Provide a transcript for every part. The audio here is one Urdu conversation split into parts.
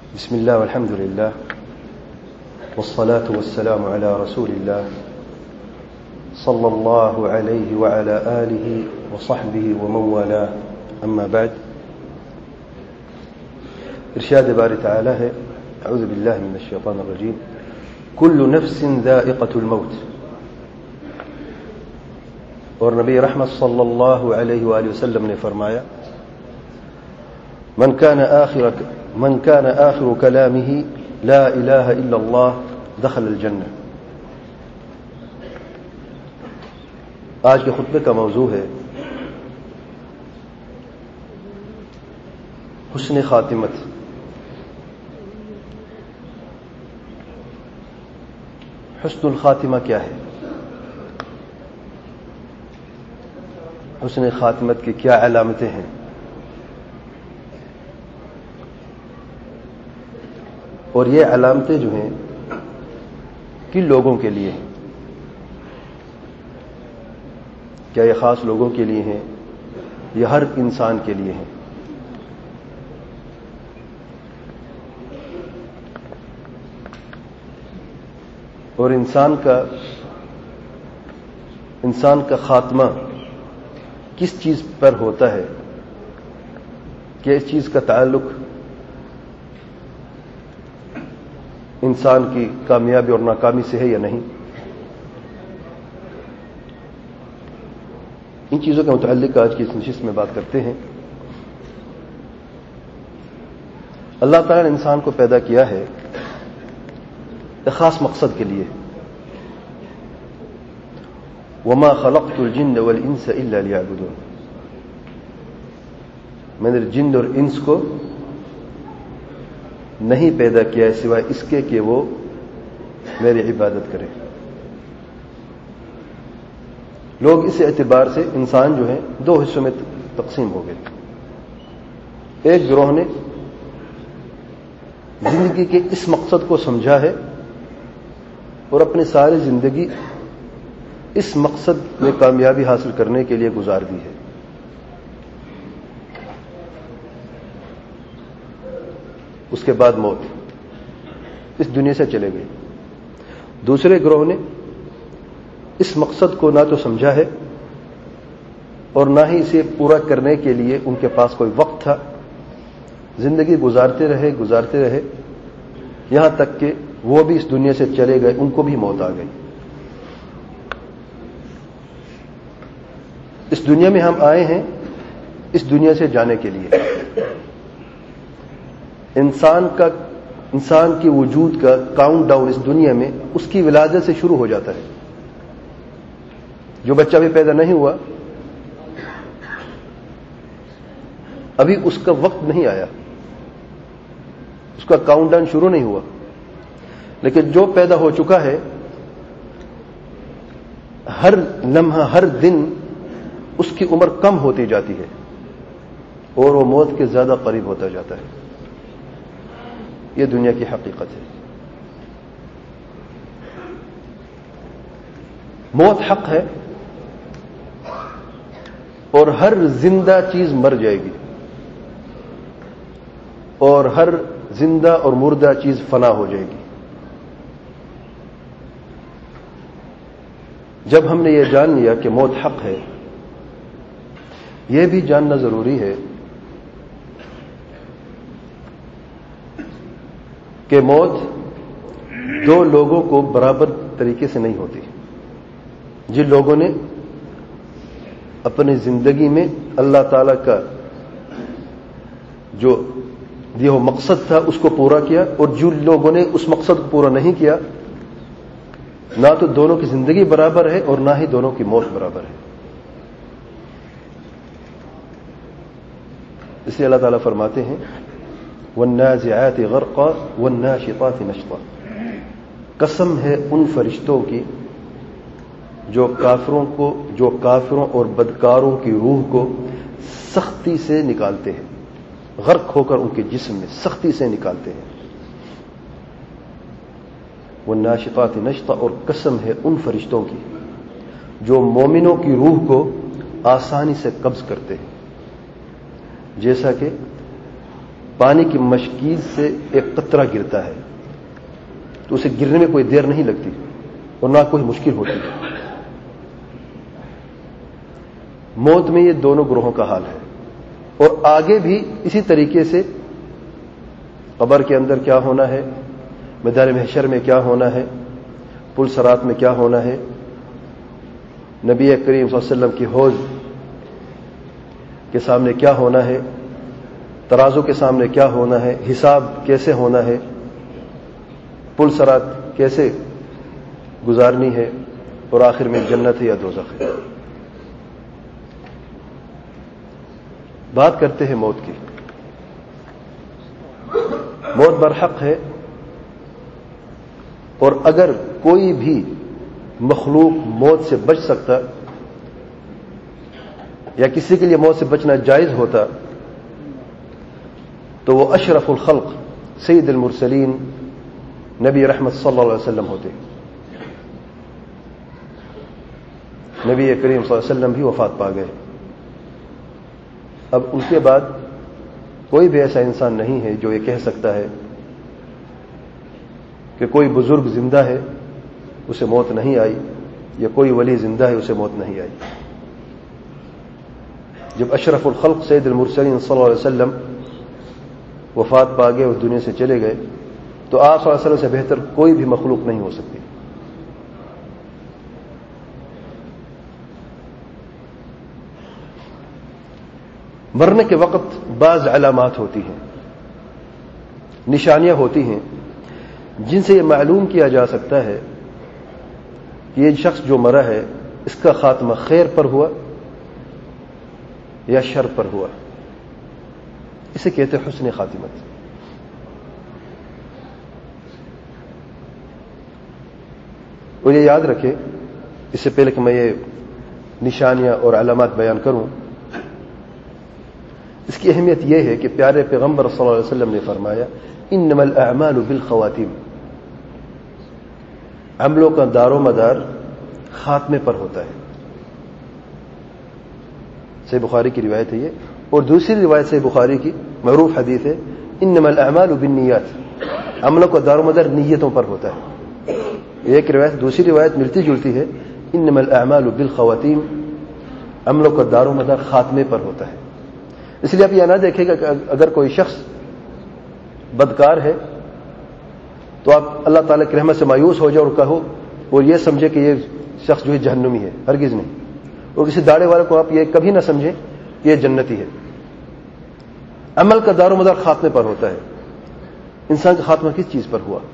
بسم الله والحمد لله والصلاة والسلام على رسول الله صلى الله عليه وعلى آله وصحبه ومن والاه أما بعد. ارشاد باری تعالی ہے اعوذ باللہ من الشیطان الرجیم کل نفس ذائقة الموت. اور نبی رحمت صلی اللہ علیہ وآلہ وسلم نے فرمایا من كان آخر كلامه لا إله إلا الله دخل الجنة. آج کے خطبے کا موضوع ہے حسن خاتمت. حسن الخاتمہ کیا ہے؟ حسن خاتمت کی کیا علامتیں ہیں؟ اور یہ علامتیں جو ہیں کن لوگوں کے لیے ہیں؟ کیا یہ خاص لوگوں کے لیے ہیں یا ہر انسان کے لیے ہیں؟ اور انسان کا خاتمہ کس چیز پر ہوتا ہے؟ کہ اس چیز کا تعلق انسان کی کامیابی اور ناکامی سے ہے یا نہیں؟ ان چیزوں کے متعلق آج کی اس نشست میں بات کرتے ہیں. اللہ تعالی نے انسان کو پیدا کیا ہے ایک خاص مقصد کے لیے. وما خلقت الجن والانس الا ليعبدون. میں نے جن اور انس کو نہیں پیدا کیا ہے سوائے اس کے کہ وہ میری عبادت کریں. لوگ اس اعتبار سے انسان جو ہے دو حصوں میں تقسیم ہو گئے. ایک گروہ نے زندگی کے اس مقصد کو سمجھا ہے اور اپنی ساری زندگی اس مقصد میں کامیابی حاصل کرنے کے لیے گزار دی ہے. اس کے بعد موت، اس دنیا سے چلے گئے. دوسرے گروہ نے اس مقصد کو نہ تو سمجھا ہے اور نہ ہی اسے پورا کرنے کے لیے ان کے پاس کوئی وقت تھا. زندگی گزارتے رہے یہاں تک کہ وہ بھی اس دنیا سے چلے گئے، ان کو بھی موت آ گئی. اس دنیا میں ہم آئے ہیں اس دنیا سے جانے کے لیے. انسان کی وجود کا کاؤنٹ ڈاؤن اس دنیا میں اس کی ولادت سے شروع ہو جاتا ہے. جو بچہ بھی پیدا نہیں ہوا ابھی اس کا وقت نہیں آیا، اس کا کاؤنٹ ڈاؤن شروع نہیں ہوا. لیکن جو پیدا ہو چکا ہے ہر لمحہ ہر دن اس کی عمر کم ہوتی جاتی ہے اور وہ موت کے زیادہ قریب ہوتا جاتا ہے. یہ دنیا کی حقیقت ہے. موت حق ہے اور ہر زندہ چیز مر جائے گی اور ہر زندہ اور مردہ چیز فنا ہو جائے گی. جب ہم نے یہ جان لیا کہ موت حق ہے، یہ بھی جاننا ضروری ہے کہ موت دو لوگوں کو برابر طریقے سے نہیں ہوتی. جن لوگوں نے اپنی زندگی میں اللہ تعالی کا جو دیا ہوا مقصد تھا اس کو پورا کیا، اور جن لوگوں نے اس مقصد کو پورا نہیں کیا، نہ تو دونوں کی زندگی برابر ہے اور نہ ہی دونوں کی موت برابر ہے. اس لیے اللہ تعالیٰ فرماتے ہیں والنازعات غرقا والناشطات نشطا. قسم ہے ان فرشتوں کی جو کافروں اور بدکاروں کی روح کو سختی سے نکالتے ہیں، غرق ہو کر ان کے جسم میں سختی سے نکالتے ہیں. والناشطات نشطا. اور قسم ہے ان فرشتوں کی جو مومنوں کی روح کو آسانی سے قبض کرتے ہیں. جیسا کہ پانی کی مشکیز سے ایک قطرہ گرتا ہے تو اسے گرنے میں کوئی دیر نہیں لگتی اور نہ کوئی مشکل ہوتی. موت میں یہ دونوں گروہوں کا حال ہے. اور آگے بھی اسی طریقے سے قبر کے اندر کیا ہونا ہے، میدان محشر میں کیا ہونا ہے، پل صراط میں کیا ہونا ہے، نبی کریم صلی اللہ علیہ وسلم کی حوض کے سامنے کیا ہونا ہے، ترازو کے سامنے کیا ہونا ہے، حساب کیسے ہونا ہے، پل صراط کیسے گزارنی ہے، اور آخر میں جنت ہے یا دوزخ ہے. بات کرتے ہیں موت کی. موت برحق ہے، اور اگر کوئی بھی مخلوق موت سے بچ سکتا یا کسی کے لیے موت سے بچنا جائز ہوتا تو وہ اشرف الخلق سید المرسلین نبی رحمت صلی اللہ علیہ وسلم ہوتے. نبی کریم صلی اللہ علیہ وسلم بھی وفات پا گئے. اب ان کے بعد کوئی بھی ایسا انسان نہیں ہے جو یہ کہہ سکتا ہے کہ کوئی بزرگ زندہ ہے اسے موت نہیں آئی، یا کوئی ولی زندہ ہے اسے موت نہیں آئی. جب اشرف الخلق سید المرسلین صلی اللہ علیہ وسلم وفات پا گئے، اس دنیا سے چلے گئے، تو آپ صلی اللہ علیہ وسلم سے بہتر کوئی بھی مخلوق نہیں ہو سکتی. مرنے کے وقت بعض علامات ہوتی ہیں، نشانیاں ہوتی ہیں جن سے یہ معلوم کیا جا سکتا ہے کہ یہ شخص جو مرا ہے اس کا خاتمہ خیر پر ہوا یا شر پر ہوا. اسے کہتے ہیں حسن خاتمت. اور یہ یاد رکھے، اس سے پہلے کہ میں یہ نشانیاں اور علامات بیان کروں، اس کی اہمیت یہ ہے کہ پیارے پیغمبر صلی اللہ علیہ وسلم نے فرمایا انما الاعمال بالخواتیم، عملوں کا دار و مدار خاتمے پر ہوتا ہے. صحیح بخاری کی روایت ہے یہ. اور دوسری روایت صحیح بخاری کی معروف حدیث ہے انما الاعمال بالنیات، عملوں کا دار و مدار نیتوں پر ہوتا ہے. ایک روایت دوسری روایت ملتی جلتی ہے انما الاعمال بالخواتیم، عملوں کا دار و مدار خاتمے پر ہوتا ہے. اس لیے آپ یہ نہ دیکھیں کہ اگر کوئی شخص بدکار ہے تو آپ اللہ تعالیٰ کی رحمت سے مایوس ہو جائے اور کہو اور یہ سمجھے کہ یہ شخص جو ہے جہنمی ہے، ہرگز نہیں. اور کسی داڑے والے کو آپ یہ کبھی نہ سمجھیں کہ یہ جنتی ہے. عمل کا دار و مدار خاتمے پر ہوتا ہے. انسان کا خاتمہ کس چیز پر ہوا؟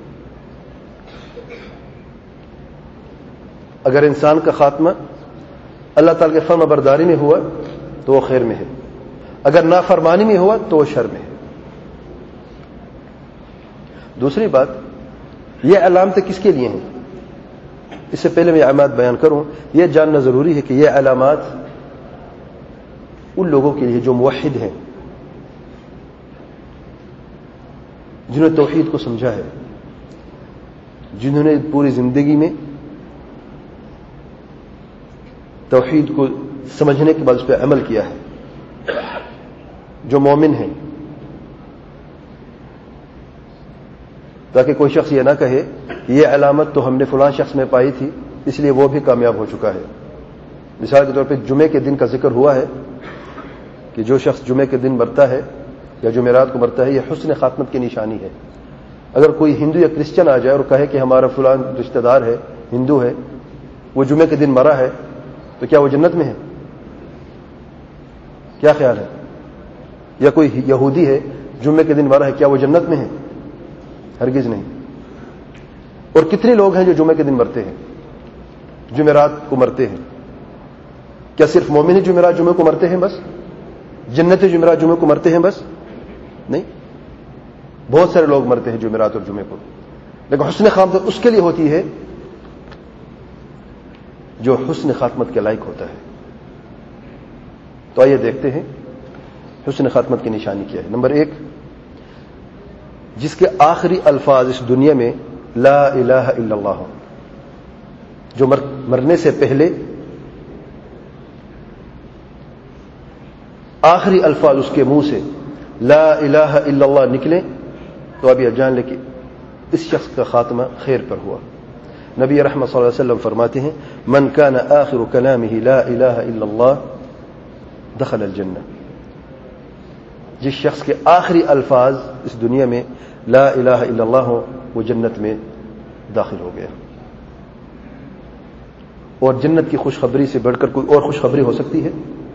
اگر انسان کا خاتمہ اللہ تعالیٰ کے فرما برداری میں ہوا تو وہ خیر میں ہے، اگر نافرمانی میں ہوا تو وہ شر میں ہے. دوسری بات، یہ علامتیں کس کے لیے ہیں؟ اس سے پہلے میں علامات بیان کروں، یہ جاننا ضروری ہے کہ یہ علامات ان لوگوں کے لیے جو موحد ہیں، جنہوں نے توحید کو سمجھا ہے، جنہوں نے پوری زندگی میں توحید کو سمجھنے کے بعد اس پہ عمل کیا ہے، جو مومن ہیں. تاکہ کوئی شخص یہ نہ کہے یہ علامت تو ہم نے فلاں شخص میں پائی تھی اس لیے وہ بھی کامیاب ہو چکا ہے. مثال کے طور پہ جمعے کے دن کا ذکر ہوا ہے کہ جو شخص جمعے کے دن مرتا ہے یا جمعرات کو مرتا ہے یہ حسن خاتمت کی نشانی ہے. اگر کوئی ہندو یا کرسچن آ جائے اور کہے کہ ہمارا فلاں رشتہ دار ہے، ہندو ہے، وہ جمعے کے دن مرا ہے، تو کیا وہ جنت میں ہے؟ کیا خیال ہے؟ یا کوئی یہودی ہے، جمعے کے دن مرا ہے، کیا وہ جنت میں ہے؟ ہرگز نہیں. اور کتنے لوگ ہیں جو جمعے کے دن مرتے ہیں، جمعرات کو مرتے ہیں؟ کیا صرف مومن جمعرات جمعے کو مرتے ہیں بس؟ جنتی جمعرات جمعے کو مرتے ہیں بس؟ نہیں، بہت سارے لوگ مرتے ہیں جمعرات اور جمعے کو. لیکن حسن خاتمت اس کے لیے ہوتی ہے جو حسن خاتمت کے لائق ہوتا ہے. تو آئیے دیکھتے ہیں حسن خاتمت کی نشانی کیا ہے. نمبر 1، جس کے آخری الفاظ اس دنیا میں لا الہ الا اللہ ہو، جو مرنے سے پہلے آخری الفاظ اس کے منہ سے لا الہ الا اللہ نکلیں تو اب یہ جان لے کہ اس شخص کا خاتمہ خیر پر ہوا. نبی رحمت صلی اللہ علیہ وسلم فرماتے ہیں من کان آخر کلامہ لا الہ الا اللہ دخل الجنہ. جس شخص کے آخری الفاظ اس دنیا میں لا الہ الا اللہ ہو وہ جنت میں داخل ہو گیا. اور جنت کی خوشخبری سے بڑھ کر کوئی اور خوشخبری ہو سکتی ہے؟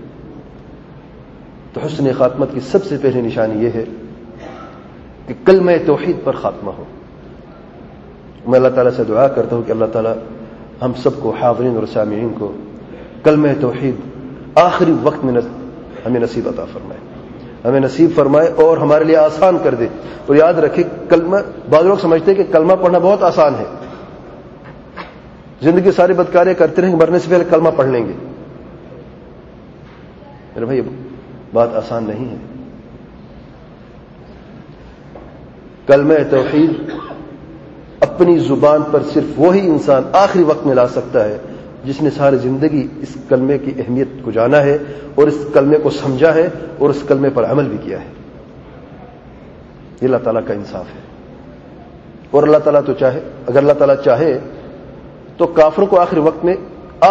تو حسن خاتمت کی سب سے پہلی نشانی یہ ہے کہ کلمہ توحید پر خاتمہ ہو. میں اللہ تعالیٰ سے دعا کرتا ہوں کہ اللہ تعالیٰ ہم سب کو، حاضرین اور سامعین کو، کلمہ توحید آخری وقت میں ہمیں نصیب عطا فرمائے، ہمیں نصیب فرمائے اور ہمارے لیے آسان کر دے. اور یاد رکھیں کلمہ، بعض لوگ سمجھتے ہیں کہ کلمہ پڑھنا بہت آسان ہے، زندگی ساری بدکاریاں کرتے رہیں، مرنے سے پہلے کلمہ پڑھ لیں گے. میرے بھائی بات آسان نہیں ہے. کلمہ توحید اپنی زبان پر صرف وہی انسان آخری وقت میں لا سکتا ہے جس نے ساری زندگی اس کلمے کی اہمیت کو جانا ہے اور اس کلمے کو سمجھا ہے اور اس کلمے پر عمل بھی کیا ہے. یہ اللہ تعالیٰ کا انصاف ہے. اور اللہ تعالیٰ تو چاہے، اگر اللہ تعالیٰ چاہے تو کافروں کو آخری وقت میں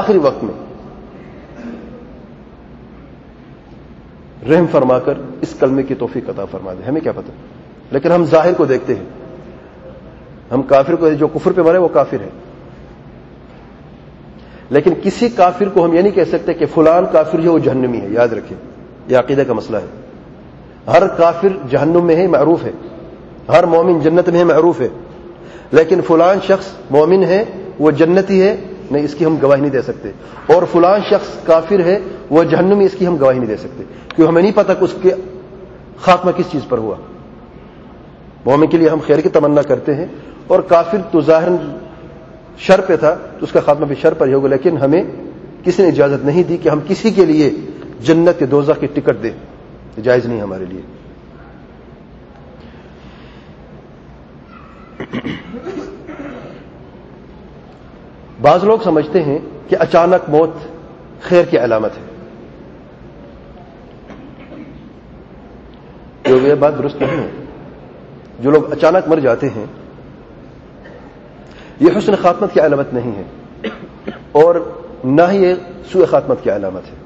رحم فرما کر اس کلمے کی توفیق عطا فرما دے. ہمیں کیا پتہ، لیکن ہم ظاہر کو دیکھتے ہیں. ہم کافر کو، جو کفر پہ مرے وہ کافر ہے، لیکن کسی کافر کو ہم یہ نہیں کہہ سکتے کہ فلان کافر جو وہ جہنمی ہے. یاد رکھیں یہ عقیدہ کا مسئلہ ہے. ہر کافر جہنم میں ہے، معروف ہے. ہر مومن جنت میں ہے، معروف ہے. لیکن فلان شخص مومن ہے وہ جنتی ہے، نہیں، اس کی ہم گواہی نہیں دے سکتے. اور فلان شخص کافر ہے وہ جہنمی، اس کی ہم گواہی نہیں دے سکتے، کیونکہ ہمیں نہیں پتا کہ اس کے خاتمہ کس چیز پر ہوا. مومن کے لیے ہم خیر کی تمنا کرتے ہیں، اور کافر تو ظاہر شر پہ تھا تو اس کا خاتمہ بھی شر پر ہی ہوگا. لیکن ہمیں کسی نے اجازت نہیں دی کہ ہم کسی کے لیے جنت یا دوزخ کی ٹکٹ دیں. جائز نہیں ہمارے لیے. بعض لوگ سمجھتے ہیں کہ اچانک موت خیر کی علامت ہے. یہ بات درست نہیں ہے. جو لوگ اچانک مر جاتے ہیں یہ حسن خاتمت کی علامت نہیں ہے، اور نہ ہی یہ سوء خاتمت کی علامت ہے.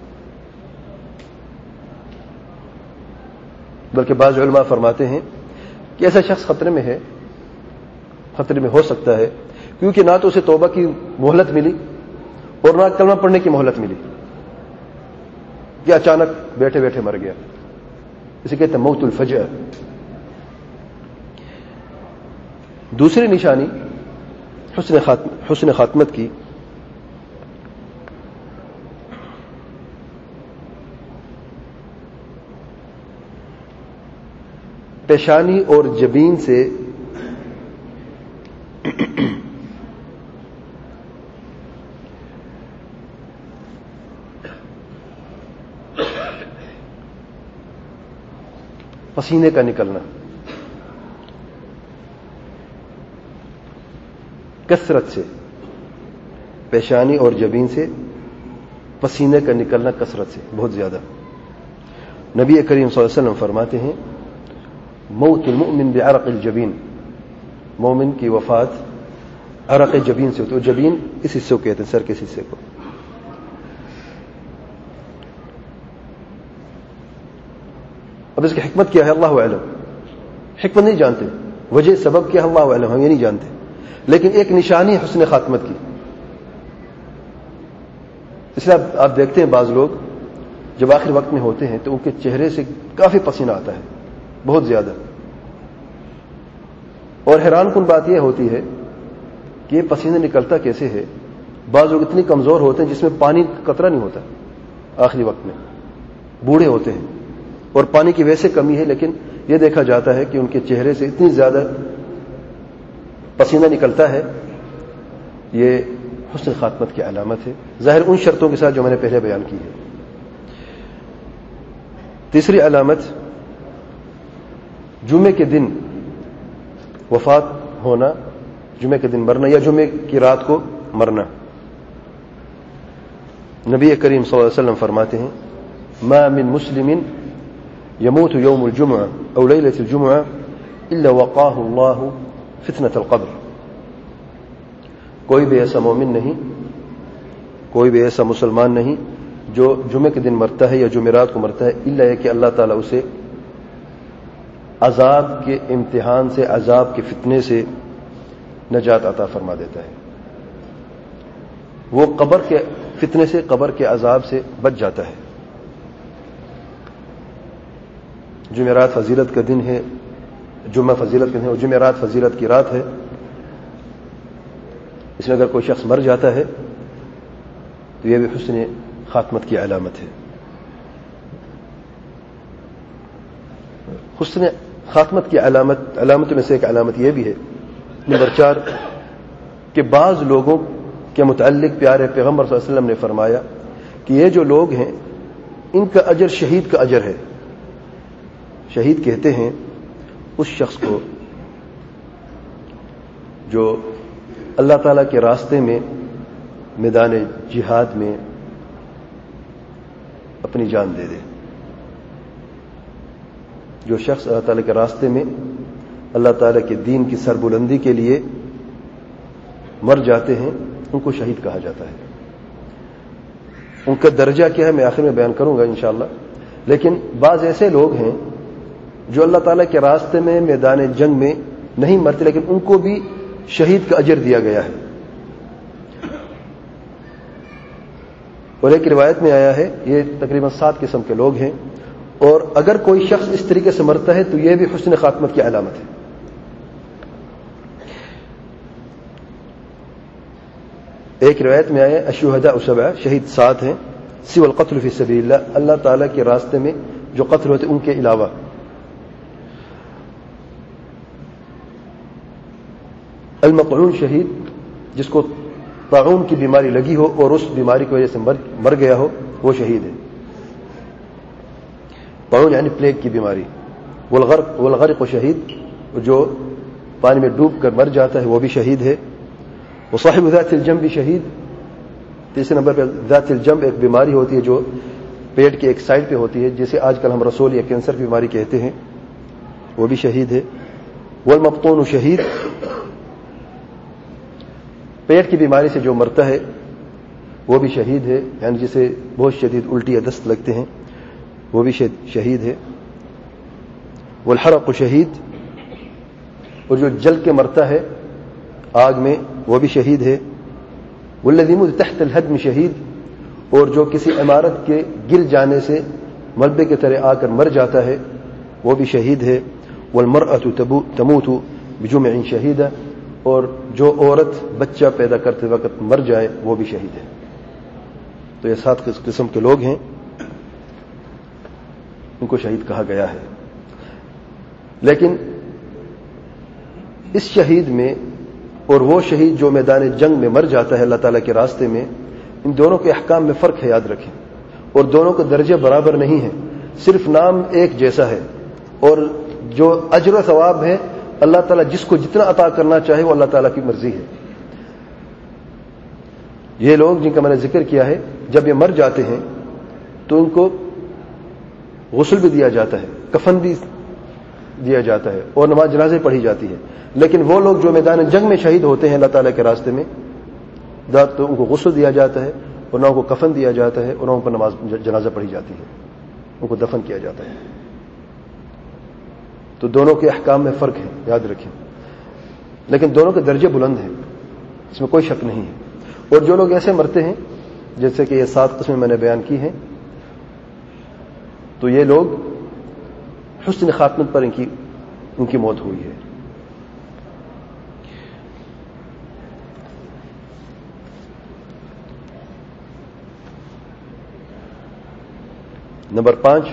بلکہ بعض علماء فرماتے ہیں کہ ایسا شخص خطرے میں ہو سکتا ہے، کیونکہ نہ تو اسے توبہ کی مہلت ملی اور نہ کلمہ پڑھنے کی مہلت ملی، کہ اچانک بیٹھے بیٹھے مر گیا. اسے کہتے ہیں موت الفجأ. دوسری نشانی حسن خاتمت کی پیشانی اور جبین سے پسینے کا نکلنا، کثرت سے، پیشانی اور جبین سے پسینے کا نکلنا کثرت سے، بہت زیادہ. نبی کریم صلی اللہ علیہ وسلم فرماتے ہیں موت المؤمن بعرق الجبین، مومن کی وفات عرق جبین سے ہوتی ہے. جبین اس حصے کو کہتے ہیں، سر کے حصے کو. اب اس کی حکمت کیا ہے اللہ اعلم، حکمت نہیں جانتے، وجہ سبب کیا ہے اللہ اعلم، ہم یہ نہیں جانتے. لیکن ایک نشانی حسن خاتمت کی. اس لیے آپ دیکھتے ہیں بعض لوگ جب آخر وقت میں ہوتے ہیں تو ان کے چہرے سے کافی پسینہ آتا ہے، بہت زیادہ. اور حیران کن بات یہ ہوتی ہے کہ یہ پسینہ نکلتا کیسے ہے. بعض لوگ اتنی کمزور ہوتے ہیں جس میں پانی کا قطرہ نہیں ہوتا آخری وقت میں، بوڑھے ہوتے ہیں اور پانی کی ویسے کمی ہے، لیکن یہ دیکھا جاتا ہے کہ ان کے چہرے سے اتنی زیادہ پسینہ نکلتا ہے. یہ حسن خاتمت کی علامت ہے، ظاہر ان شرطوں کے ساتھ جو میں نے پہلے بیان کی ہے. تیسری علامت جمعے کے دن وفات ہونا، جمعے کے دن مرنا یا جمعے کی رات کو مرنا. نبی کریم صلی اللہ علیہ وسلم فرماتے ہیں ما من مسلم يموت يوم الجمعة أو ليلة الجمعة إلا وقاه الله فتنة القبر. کوئی بھی ایسا مومن نہیں، کوئی بھی ایسا مسلمان نہیں جو جمعے کے دن مرتا ہے یا جمعرات کو مرتا ہے، الا یہ کہ اللہ تعالیٰ اسے عذاب کے امتحان سے، عذاب کے فتنے سے نجات عطا فرما دیتا ہے. وہ قبر کے فتنے سے، قبر کے عذاب سے بچ جاتا ہے. جمعرات فضیلت کا دن ہے، جمعہ فضیلت کا دن ہے اور جمعرات فضیلت کی رات ہے. اس میں اگر کوئی شخص مر جاتا ہے تو یہ بھی حسن خاتمت کی علامت ہے. حسن خاتمت کی علامتوں میں سے ایک علامت یہ بھی ہے، نمبر 4، کہ بعض لوگوں کے متعلق پیارے پیغمبر صلی اللہ علیہ وسلم نے فرمایا کہ یہ جو لوگ ہیں ان کا اجر شہید کا اجر ہے. شہید کہتے ہیں اس شخص کو جو اللہ تعالیٰ کے راستے میں میدان جہاد میں اپنی جان دے دے. جو شخص اللہ تعالیٰ کے راستے میں اللہ تعالیٰ کے دین کی سربلندی کے لیے مر جاتے ہیں ان کو شہید کہا جاتا ہے. ان کا درجہ کیا ہے میں آخر میں بیان کروں گا انشاءاللہ. لیکن بعض ایسے لوگ ہیں جو اللہ تعالیٰ کے راستے میں میدان جنگ میں نہیں مرتے لیکن ان کو بھی شہید کا اجر دیا گیا ہے. اور ایک روایت میں آیا ہے یہ تقریباً 7 قسم کے لوگ ہیں، اور اگر کوئی شخص اس طریقے سے مرتا ہے تو یہ بھی حسن خاتمت کی علامت ہے. ایک روایت میں آیا الشہداء 7، شہید 7 ہیں، سوى القتل فی سبیل اللہ، اللہ تعالیٰ کے راستے میں جو قتل ہوتے ان کے علاوہ. المقعون شہید، جس کو طاعون کی بیماری لگی ہو اور اس بیماری کی وجہ سے مر گیا ہو وہ شہید ہے. طاعون یعنی پلیگ کی بیماری. والغرق شہید، جو پانی میں ڈوب کر مر جاتا ہے وہ بھی شہید ہے. وصاحب ذات الجنب شہید، تیسرے نمبر پر ذات الجنب ایک بیماری ہوتی ہے جو پیٹ کے ایک سائڈ پہ ہوتی ہے، جسے آج کل ہم رسول یا کینسر کی بیماری کہتے ہیں، وہ بھی شہید ہے. والمبطون شہید، پیٹ کی بیماری سے جو مرتا ہے وہ بھی شہید ہے، یعنی جسے بہت شدید الٹی یا دست لگتے ہیں وہ بھی شہید ہے. والحرق شہید، اور جو جل کے مرتا ہے آگ میں وہ بھی شہید ہے. والذی یموت تحت الہدم شہید، اور جو کسی عمارت کے گر جانے سے ملبے کی طرح آ کر مر جاتا ہے وہ بھی شہید ہے. والمرأة تموت بجمع شہیدہ، اور جو عورت بچہ پیدا کرتے وقت مر جائے وہ بھی شہید ہے. تو یہ 7 قسم کے لوگ ہیں، ان کو شہید کہا گیا ہے. لیکن اس شہید میں اور وہ شہید جو میدان جنگ میں مر جاتا ہے اللہ تعالیٰ کے راستے میں، ان دونوں کے احکام میں فرق ہے، یاد رکھیں. اور دونوں کے درجے برابر نہیں ہیں، صرف نام ایک جیسا ہے. اور جو اجر و ثواب ہے اللہ تعالیٰ جس کو جتنا عطا کرنا چاہے وہ اللہ تعالیٰ کی مرضی ہے. یہ لوگ جن کا میں نے ذکر کیا ہے جب یہ مر جاتے ہیں تو ان کو غسل بھی دیا جاتا ہے، کفن بھی دیا جاتا ہے اور نماز جنازے پڑھی جاتی ہے. لیکن وہ لوگ جو میدان جنگ میں شہید ہوتے ہیں اللہ تعالیٰ کے راستے میں، تو ان کو غسل دیا جاتا ہے اور نہ ان کو کفن دیا جاتا ہے اور نہ ان پر نماز جنازہ پڑھی جاتی ہے، ان کو دفن کیا جاتا ہے. تو دونوں کے احکام میں فرق ہے، یاد رکھیں. لیکن دونوں کے درجے بلند ہیں، اس میں کوئی شک نہیں ہے. اور جو لوگ ایسے مرتے ہیں جیسے کہ یہ 7 قسمیں میں نے بیان کی ہیں، تو یہ لوگ حسن خاتمت پر ان کی موت ہوئی ہے. نمبر 5،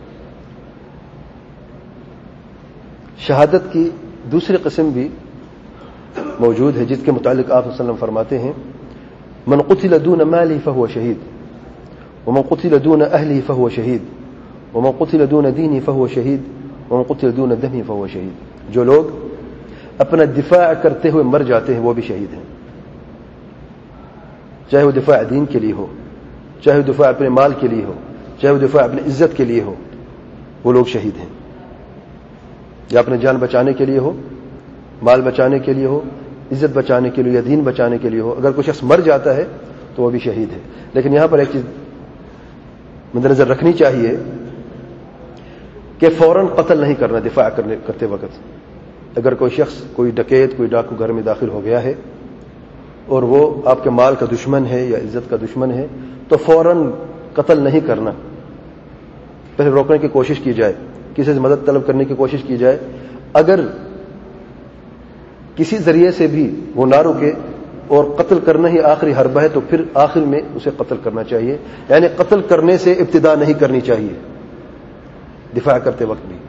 شہادت کی دوسری قسم بھی موجود ہے جس کے متعلق آپ صلی اللہ علیہ وسلم فرماتے ہیں من قتل دون ماله فهو شہید ومن قتل دون اہله فهو شہید ومن قتل دون دینه فهو شہید ومن قتل دون دمه فهو شہید. جو لوگ اپنا دفاع کرتے ہوئے مر جاتے ہیں وہ بھی شہید ہیں، چاہے وہ دفاع دین کے لیے ہو، چاہے وہ دفاع اپنے مال کے لیے ہو، چاہے وہ دفاع اپنی عزت کے لیے ہو. وہ لوگ شہید ہیں. یا اپنے جان بچانے کے لیے ہو، مال بچانے کے لیے ہو، عزت بچانے کے لیے یا دین بچانے کے لیے ہو، اگر کوئی شخص مر جاتا ہے تو وہ بھی شہید ہے. لیکن یہاں پر ایک چیز مد نظر رکھنی چاہیے کہ فوراً قتل نہیں کرنا دفاع کرتے وقت. اگر کوئی شخص، کوئی ڈکیت، کوئی ڈاکو گھر میں داخل ہو گیا ہے اور وہ آپ کے مال کا دشمن ہے یا عزت کا دشمن ہے تو فوراً قتل نہیں کرنا. پہلے روکنے کی کوشش کی جائے، کسی سے مدد طلب کرنے کی کوشش کی جائے. اگر کسی ذریعے سے بھی وہ نہ رکے اور قتل کرنا ہی آخری حربہ ہے تو پھر آخر میں اسے قتل کرنا چاہیے. یعنی قتل کرنے سے ابتدا نہیں کرنی چاہیے دفاع کرتے وقت بھی.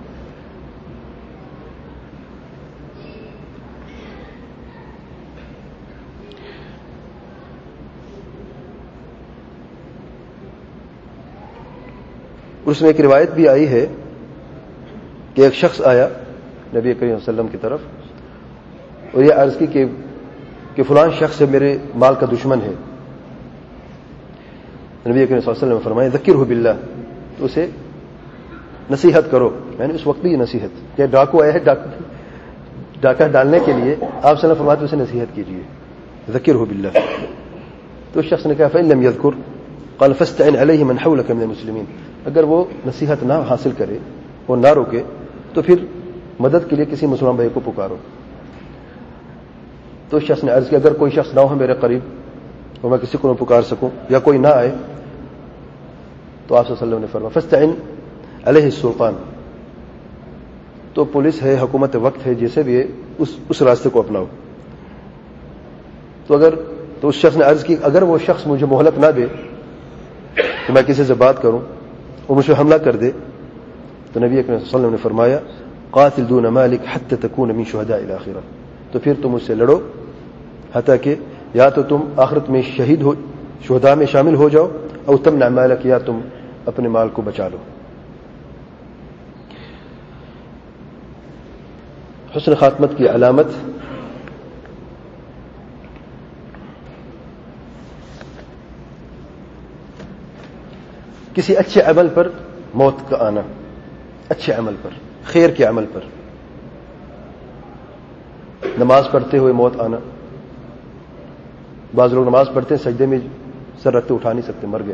اس میں ایک روایت بھی آئی ہے کہ ایک شخص آیا نبی کریم صلی اللہ علیہ وسلم کی طرف اور یہ عرض کی کہ فلان شخص میرے مال کا دشمن ہے. نبی کریم صلی اللہ علیہ وسلم نے فرمایا ذکرہ باللہ، تو اسے نصیحت کرو. یعنی اس وقت بھی یہ نصیحت کہ ڈاکو آیا ہے ڈاکہ ڈالنے کے لیے، آپ صلی اللہ علیہ وسلم فرماتے اسے نصیحت کیجیے ذکرہ باللہ. تو اس شخص نے کہا فإن لم يذكر قال فاستعن عليه من حولك من المسلمين. اگر وہ نصیحت نہ حاصل کرے اور نہ روکے تو پھر مدد کے لیے کسی مسلمان بھائی کو پکارو. تو اس شخص نے عرض کیا اگر کوئی شخص نہ ہو میرے قریب اور میں کسی کو نہ پکار سکوں یا کوئی نہ آئے تو آپ صلی اللہ علیہ وسلم نے فرمایا فاستعن علیہ السلطان. تو پولیس ہے، حکومت وقت ہے، جیسے بھی ہے اس راستے کو اپناؤ. تو اس شخص نے عرض کی اگر وہ شخص مجھے مہلت نہ دے کہ میں کسی سے بات کروں اور مجھ پہ حملہ کر دے تو نبی اکرم صلی اللہ علیہ وسلم نے فرمایا قاتل دون مالک حتى تكون من شهداء الاخرہ. تو پھر تم اس سے لڑو حتیٰ کہ یا تو تم آخرت میں شہید ہو، شہداء میں شامل ہو جاؤ، او تمنع مالک، یا تم اپنے مال کو بچا لو. حسن خاتمت کی علامت کسی اچھے عمل پر موت کا آنا، اچھے عمل پر، خیر کے عمل پر. نماز پڑھتے ہوئے موت آنا. بعض لوگ نماز پڑھتے ہیں سجدے میں سر رکھتے اٹھا نہیں سکتے، مر گئے.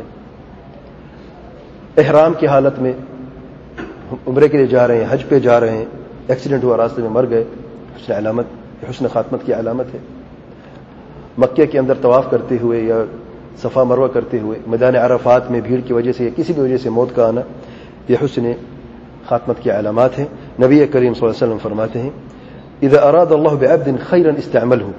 احرام کی حالت میں عمرے کے لیے جا رہے ہیں، حج پہ جا رہے ہیں، ایکسیڈنٹ ہوا راستے میں مر گئے. حسن خاتمت کی علامت ہے. مکے کے اندر طواف کرتے ہوئے یا صفا مروہ کرتے ہوئے میدان عرفات میں بھیڑ کی وجہ سے یا کسی بھی وجہ سے موت کا آنا، یہ حسن خاتمت کی علامات ہیں. نبی کریم صلی اللہ علیہ وسلم فرماتے ہیں اذا اراد اللہ بعبد خیرا استعملہ.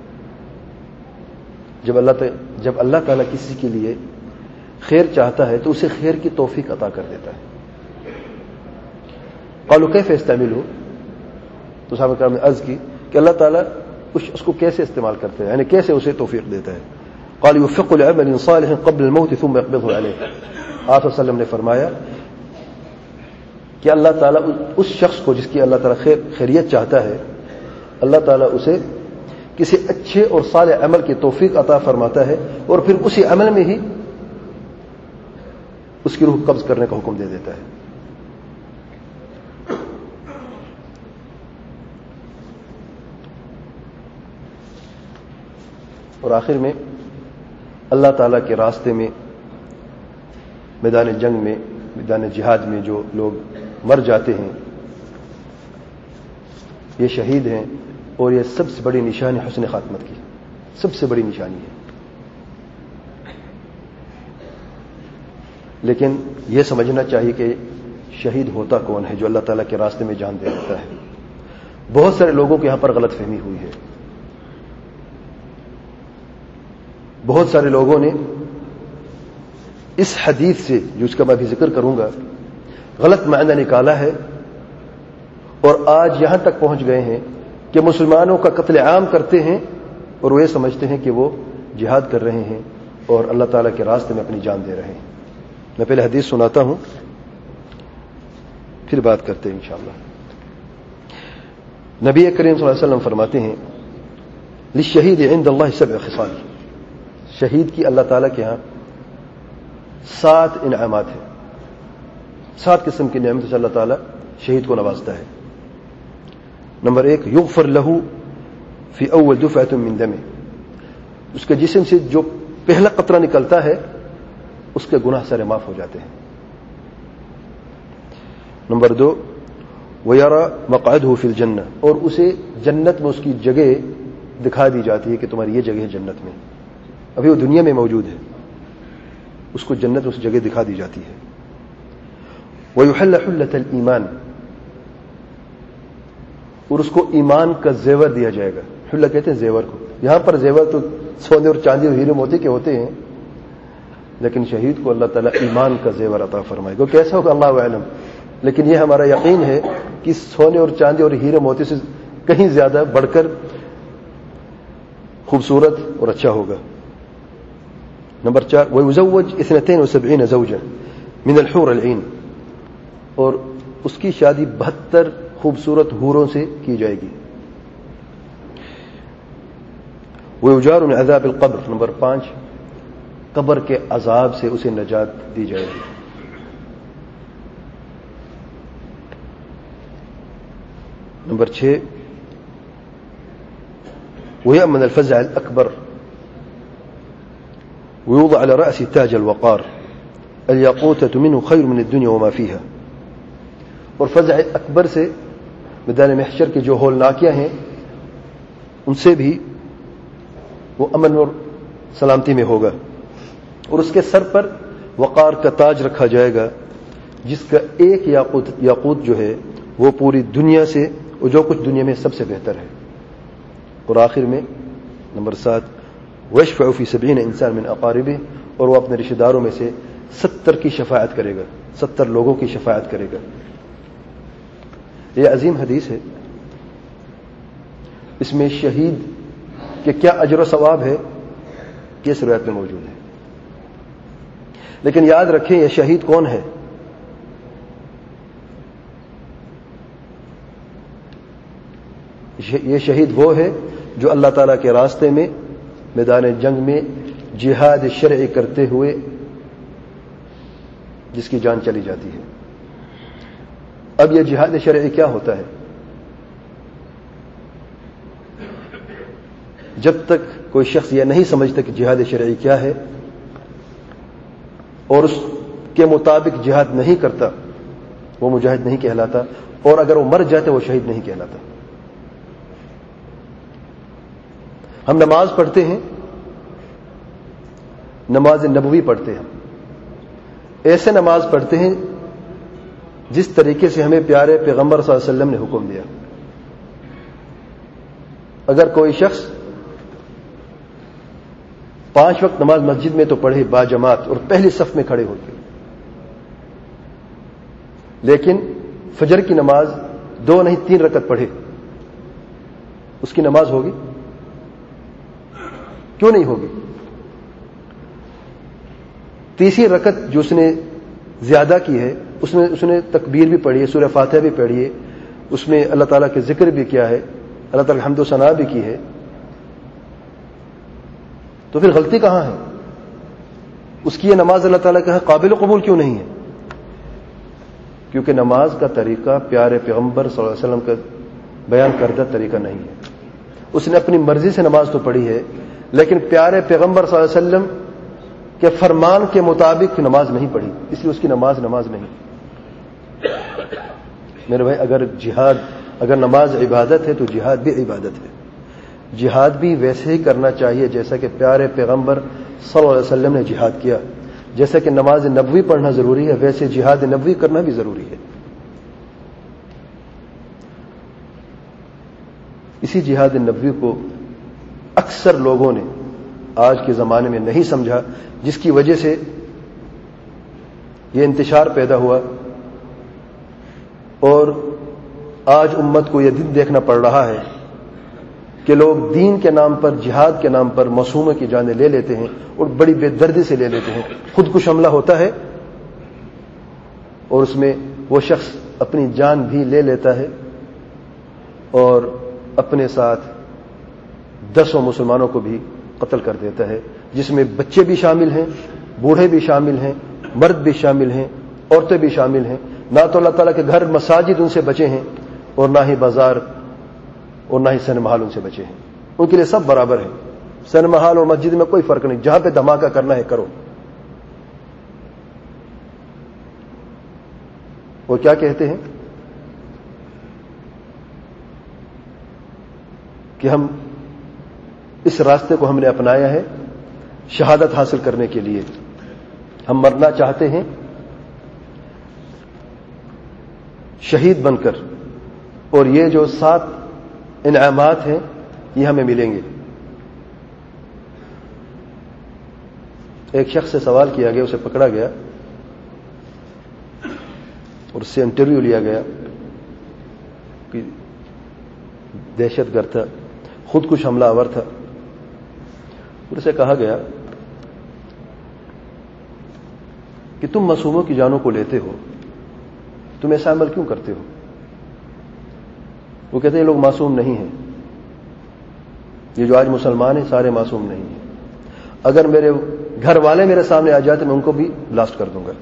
جب اللہ تعالیٰ کسی کے لیے خیر چاہتا ہے تو اسے خیر کی توفیق عطا کر دیتا ہے. قالوا کیف استعملہ. تو صحابہ کرام نے عرض کی کہ اللہ تعالیٰ اس کو کیسے استعمال کرتے ہیں، یعنی کیسے اسے توفیق دیتا ہے. قال يوفق لعمل صالح قبل الموت ثم يقبضه عليه. آپ صلی اللہ علیہ وسلم نے فرمایا کہ اللہ تعالیٰ اس شخص کو جس کی اللہ تعالیٰ خیریت چاہتا ہے، اللہ تعالیٰ اسے کسی اچھے اور صالح عمل کی توفیق عطا فرماتا ہے اور پھر اسی عمل میں ہی اس کی روح قبض کرنے کا حکم دے دیتا ہے. اور آخر میں اللہ تعالیٰ کے راستے میں میدان جنگ میں، میدان جہاد میں جو لوگ مر جاتے ہیں یہ شہید ہیں، اور یہ سب سے بڑی نشانی حسن خاتمت کی، سب سے بڑی نشانی ہے. لیکن یہ سمجھنا چاہیے کہ شہید ہوتا کون ہے جو اللہ تعالیٰ کے راستے میں جان دے دیتا ہے. بہت سارے لوگوں کو یہاں پر غلط فہمی ہوئی ہے. بہت سارے لوگوں نے اس حدیث سے، جو اس کا میں بھی ذکر کروں گا، غلط معنی نکالا ہے اور آج یہاں تک پہنچ گئے ہیں کہ مسلمانوں کا قتل عام کرتے ہیں اور وہ یہ سمجھتے ہیں کہ وہ جہاد کر رہے ہیں اور اللہ تعالیٰ کے راستے میں اپنی جان دے رہے ہیں. میں پہلے حدیث سناتا ہوں پھر بات کرتے ہیں انشاءاللہ. نبی کریم صلی اللہ علیہ وسلم فرماتے ہیں للشہید عند اللہ 7 خصال. شہید کی اللہ تعالیٰ کے ہاں 7 انعامات ہیں، 7 قسم کی نعمتوں سے اللہ تعالیٰ شہید کو نوازتا ہے. نمبر 1 یغفر لہ فی اول دفعۃ من دمہ، اس کے جسم سے جو پہلا قطرہ نکلتا ہے اس کے گناہ سارے معاف ہو جاتے ہیں. نمبر 2 ویرى مقعدہ فی الجنہ، اور اسے جنت میں اس کی جگہ دکھا دی جاتی ہے کہ تمہاری یہ جگہ ہے جنت میں، ابھی وہ دنیا میں موجود ہے، اس کو جنت میں اس جگہ دکھا دی جاتی ہے. ویحل حلۃ الایمان، اور اس کو ایمان کا زیور دیا جائے گا. حلہ کہتے ہیں زیور کو. یہاں پر زیور تو سونے اور چاندی اور ہیرے موتی کے ہوتے ہیں، لیکن شہید کو اللہ تعالیٰ ایمان کا زیور عطا فرمائے گا. کیسا ہوگا اللہ اعلم، لیکن یہ ہمارا یقین ہے کہ سونے اور چاندی اور ہیرے موتی سے کہیں زیادہ بڑھ کر خوبصورت اور اچھا ہوگا. نمبر 4 ويزوج 72 زوجة من الحور العين، اور اس کی شادی 72 خوبصورت حوروں سے کی جائے گی. ويجار من عذاب القبر، نمبر 5 قبر کے عذاب سے اسے نجات دی جائے گی. نمبر 6 ويأمن الفزع الأكبر ويوضع على رأس تاج الوقار الياقوتة منه خير من الدنيا وما فيها. اور فزع اکبر سے میدان محشر کے جو ہولناکیاں ہیں ان سے بھی وہ امن اور سلامتی میں ہوگا. اور اس کے سر پر وقار کا تاج رکھا جائے گا جس کا ایک یاقوت جو ہے وہ پوری دنیا سے اور جو کچھ دنیا میں سب سے بہتر ہے. اور آخر میں نمبر 7 ويشفع في 70 انسان من اقاربه، اور وہ اپنے رشتہ داروں میں سے 70 کی شفاعت کرے گا، 70 لوگوں کی شفاعت کرے گا. یہ عظیم حدیث ہے. اس میں شہید کہ کیا اجر و ثواب ہے یہ اس روایت میں موجود ہے. لیکن یاد رکھیں یہ شہید کون ہے؟ یہ شہید وہ ہے جو اللہ تعالیٰ کے راستے میں میدان جنگ میں جہاد شرعی کرتے ہوئے جس کی جان چلی جاتی ہے. اب یہ جہاد شرعی کیا ہوتا ہے؟ جب تک کوئی شخص یہ نہیں سمجھتا کہ جہاد شرعی کیا ہے اور اس کے مطابق جہاد نہیں کرتا وہ مجاہد نہیں کہلاتا، اور اگر وہ مر جاتا وہ شہید نہیں کہلاتا. ہم نماز پڑھتے ہیں، نماز نبوی پڑھتے ہیں، ایسے نماز پڑھتے ہیں جس طریقے سے ہمیں پیارے پیغمبر صلی اللہ علیہ وسلم نے حکم دیا. اگر کوئی شخص 5 وقت نماز مسجد میں تو پڑھے با جماعت اور پہلی صف میں کھڑے ہوتے، لیکن فجر کی نماز 2 نہیں 3 رکعت پڑھے، اس کی نماز ہوگی؟ کیوں نہیں ہوگی؟ تیسری رکعت جو اس نے زیادہ کی ہے اس نے تکبیر بھی پڑھی ہے، سورہ فاتحہ بھی پڑھی ہے، اس میں اللہ تعالیٰ کے ذکر بھی کیا ہے، اللہ تعالیٰ کی حمد و ثنا بھی کی ہے، تو پھر غلطی کہاں ہے؟ اس کی یہ نماز اللہ تعالیٰ کا قابل قبول کیوں نہیں ہے؟ کیونکہ نماز کا طریقہ پیارے پیغمبر صلی اللہ علیہ وسلم کا بیان کردہ طریقہ نہیں ہے. اس نے اپنی مرضی سے نماز تو پڑھی ہے لیکن پیارے پیغمبر صلی اللہ علیہ وسلم کے فرمان کے مطابق نماز نہیں پڑھی، اس لیے اس کی نماز نہیں. میرے بھائی اگر نماز عبادت ہے تو جہاد بھی عبادت ہے. جہاد بھی ویسے ہی کرنا چاہیے جیسا کہ پیارے پیغمبر صلی اللہ علیہ وسلم نے جہاد کیا. جیسا کہ نماز نبوی پڑھنا ضروری ہے ویسے جہاد نبوی کرنا بھی ضروری ہے. اسی جہاد نبوی کو اکثر لوگوں نے آج کے زمانے میں نہیں سمجھا، جس کی وجہ سے یہ انتشار پیدا ہوا اور آج امت کو یہ دن دیکھنا پڑ رہا ہے کہ لوگ دین کے نام پر جہاد کے نام پر معصوموں کی جانیں لے لیتے ہیں اور بڑی بے دردی سے لے لیتے ہیں. خودکش حملہ ہوتا ہے اور اس میں وہ شخص اپنی جان بھی لے لیتا ہے اور اپنے ساتھ 10 مسلمانوں کو بھی قتل کر دیتا ہے، جس میں بچے بھی شامل ہیں، بوڑھے بھی شامل ہیں، مرد بھی شامل ہیں، عورتیں بھی شامل ہیں. نہ تو اللہ تعالیٰ کے گھر مساجد ان سے بچے ہیں اور نہ ہی بازار اور نہ ہی سینما ہال ان سے بچے ہیں. ان کے لیے سب برابر ہیں. سینما ہال اور مسجد میں کوئی فرق نہیں. جہاں پہ دھماکہ کرنا ہے کرو. وہ کیا کہتے ہیں کہ ہم اس راستے کو ہم نے اپنایا ہے شہادت حاصل کرنے کے لیے. ہم مرنا چاہتے ہیں شہید بن کر, اور یہ جو 7 انعامات ہیں یہ ہمیں ملیں گے. ایک شخص سے سوال کیا گیا, اسے پکڑا گیا اور اس سے انٹرویو لیا گیا کہ دہشت گرد تھا, خود کش حملہ آور تھا. اور اسے کہا گیا کہ تم معصوموں کی جانوں کو لیتے ہو, تم ایسا عمل کیوں کرتے ہو؟ وہ کہتے ہیں یہ لوگ معصوم نہیں ہیں. یہ جو آج مسلمان ہیں سارے معصوم نہیں ہیں. اگر میرے گھر والے میرے سامنے آ جاتے میں ان کو بھی بلاسٹ کر دوں گا.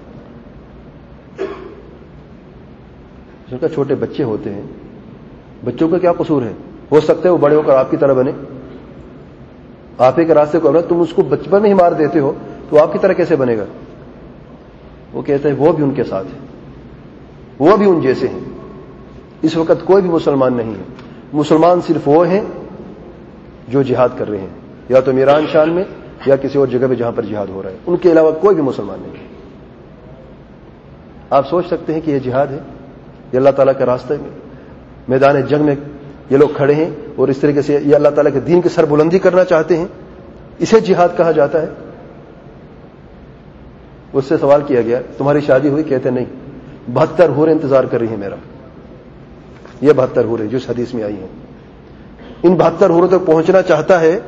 جن کا چھوٹے بچے ہوتے ہیں, بچوں کا کیا قصور ہے؟ ہو سکتا ہے وہ بڑے ہو کر آپ کی طرح بنے, آپ ایک راستے کو تم اس کو بچپن میں ہی مار دیتے ہو تو آپ کی طرح کیسے بنے گا؟ وہ کہتے ہیں وہ بھی ان کے ساتھ ہے, وہ بھی ان جیسے ہیں. اس وقت کوئی بھی مسلمان نہیں ہے. مسلمان صرف وہ ہیں جو جہاد کر رہے ہیں, یا تو میران شان میں یا کسی اور جگہ پہ جہاں پر جہاد ہو رہا ہے. ان کے علاوہ کوئی بھی مسلمان نہیں ہے. آپ سوچ سکتے ہیں کہ یہ جہاد ہے, یہ اللہ تعالیٰ کے راستے میں میدان جنگ میں یہ لوگ کھڑے ہیں اور اس طریقے سے یہ اللہ تعالیٰ کے دین کی سربلندی کرنا چاہتے ہیں. اسے جہاد کہا جاتا ہے. اس سے سوال کیا گیا تمہاری شادی ہوئی؟ کہتے نہیں, 72 حوریں انتظار کر رہی ہیں میرا. یہ 72 حوریں جو اس حدیث میں آئی ہیں, ان 72 حوروں تک پہنچنا چاہتا ہے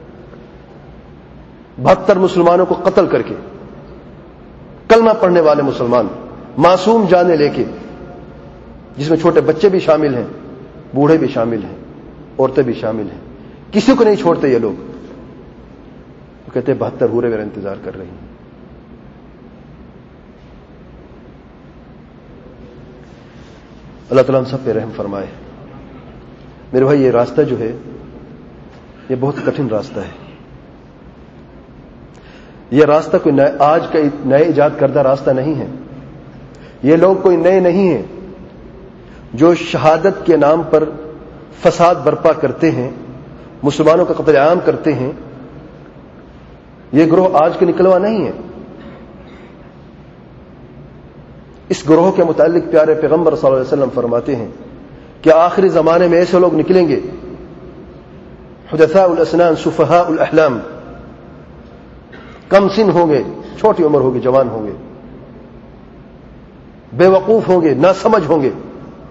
72 مسلمانوں کو قتل کر کے. کلمہ پڑھنے والے مسلمان, معصوم جانیں لے کے, جس میں چھوٹے بچے بھی شامل ہیں, بوڑھے بھی شامل ہیں, عورتیں بھی شامل ہیں. کسی کو نہیں چھوڑتے یہ لوگ. وہ کہتے ہیں 72 حوریں میرا انتظار کر رہی ہیں. اللہ تعالیٰ ہم سب پہ رحم فرمائے. میرے بھائی یہ راستہ جو ہے یہ بہت کٹھن راستہ ہے. یہ راستہ کوئی آج کا نئے ایجاد کردہ راستہ نہیں ہے. یہ لوگ کوئی نئے نہیں ہیں جو شہادت کے نام پر فساد برپا کرتے ہیں, مسلمانوں کا قتل عام کرتے ہیں. یہ گروہ آج کے نکلوا نہیں ہے. اس گروہ کے متعلق پیارے پیغمبر صلی اللہ علیہ وسلم فرماتے ہیں کہ آخری زمانے میں ایسے لوگ نکلیں گے, حدثاء الاسنان سفہاء الاحلام, کم سن ہوں گے, چھوٹی عمر ہوگی, جوان ہوں گے, بے وقوف ہوں گے, ناسمجھ ہوں گے.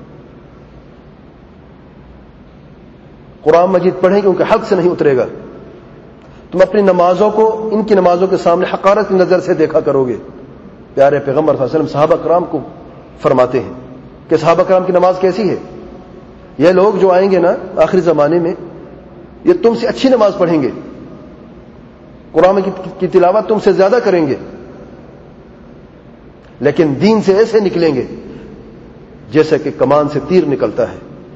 قرآن مجید پڑھیں گے ان کے حق سے نہیں اترے گا. تم اپنی نمازوں کو ان کی نمازوں کے سامنے حقارت کی نظر سے دیکھا کرو گے. پیارے پیغمبر صلی اللہ علیہ وسلم صحابہ کرام کو فرماتے ہیں کہ صحابہ کرام کی نماز کیسی ہے. یہ لوگ جو آئیں گے نا آخری زمانے میں, یہ تم سے اچھی نماز پڑھیں گے, قرآن کی تلاوت تم سے زیادہ کریں گے, لیکن دین سے ایسے نکلیں گے جیسے کہ کمان سے تیر نکلتا ہے.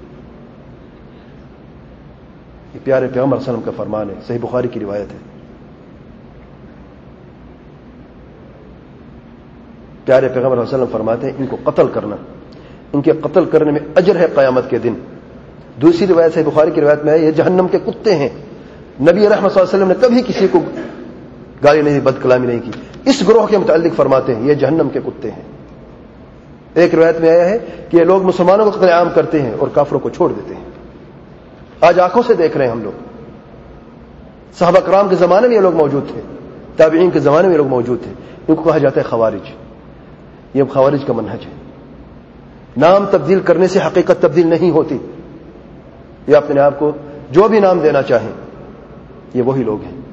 یہ پیارے پیغمبر صلی اللہ علیہ وسلم کا فرمان ہے, صحیح بخاری کی روایت ہے. پیارے پیغمبر صلی اللہ علیہ وسلم فرماتے ہیں ان کو قتل کرنا, ان کے قتل کرنے میں اجر ہے قیامت کے دن. دوسری روایت صحیح بخاری کی روایت میں ہے یہ جہنم کے کتے ہیں. نبی رحمت صلی اللہ علیہ وسلم نے کبھی کسی کو گالی نہیں, بد کلامی نہیں کی. اس گروہ کے متعلق فرماتے ہیں یہ جہنم کے کتے ہیں. ایک روایت میں آیا ہے کہ یہ لوگ مسلمانوں کو قتل عام کرتے ہیں اور کافروں کو چھوڑ دیتے ہیں. آج آنکھوں سے دیکھ رہے ہیں ہم لوگ. صحابہ کرام کے زمانے میں یہ لوگ موجود تھے, تابعین کے زمانے میں یہ لوگ موجود تھے. ان کو کہا جاتا ہے خوارج. یہ خوارج کا منہج ہے. نام تبدیل کرنے سے حقیقت تبدیل نہیں ہوتی. یہ اپنے آپ کو جو بھی نام دینا چاہیں, یہ وہی لوگ ہیں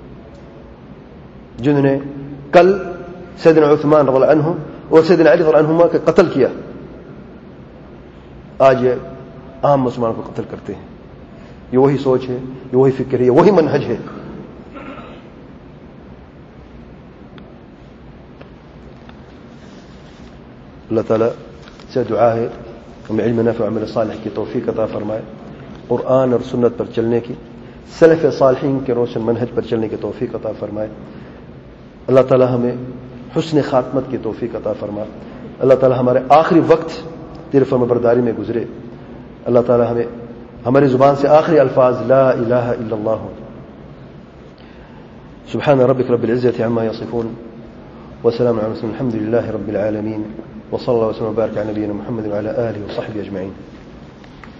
جنہوں نے کل سیدنا عثمان رضی اللہ عنہ اور سیدنا علی رضی اللہ عنہما کا قتل کیا. آج یہ عام مسلمانوں کو قتل کرتے ہیں. یہ وہی سوچ ہے, یہ وہی فکر ہے, یہ وہی منہج ہے. اللہ تعالیٰ سے دعا ہے ہمیں علم نافع و عمل صالح کی توفیق عطا فرمائے، قرآن اور سنت پر چلنے کی، سلف صالحین کے روشن منہج پر چلنے کی توفیق عطا فرمائے۔ اللہ تعالیٰ ہمیں حسن خاتمت کی توفیق عطا فرمائے۔ اللہ تعالیٰ ہمارے آخری وقت تیرے فرمانبرداری میں گزرے۔ اللہ تعالیٰ ہمیں ہماری زبان سے آخری الفاظ لا الہ الا اللہ ہوں۔ سبحان ربک رب العزة عما يصفون وسلام على المرسلين الحمد لله رب العالمين وصلى الله وسلم وبارك على نبينا محمد وعلى آله وصحبه أجمعين۔